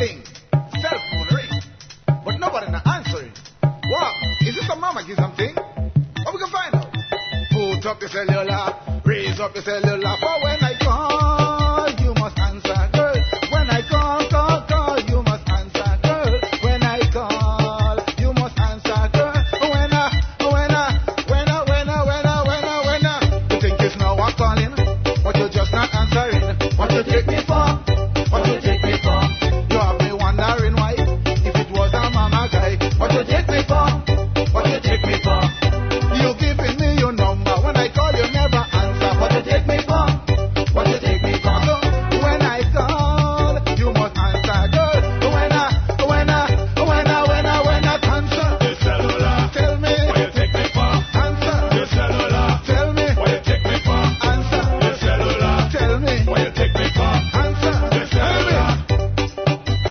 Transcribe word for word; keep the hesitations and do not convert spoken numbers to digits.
ring. Cell phone ring. But nobody not answering. What? Is this a mama give something? What we can find out? Put up your cellular, raise up your cellular.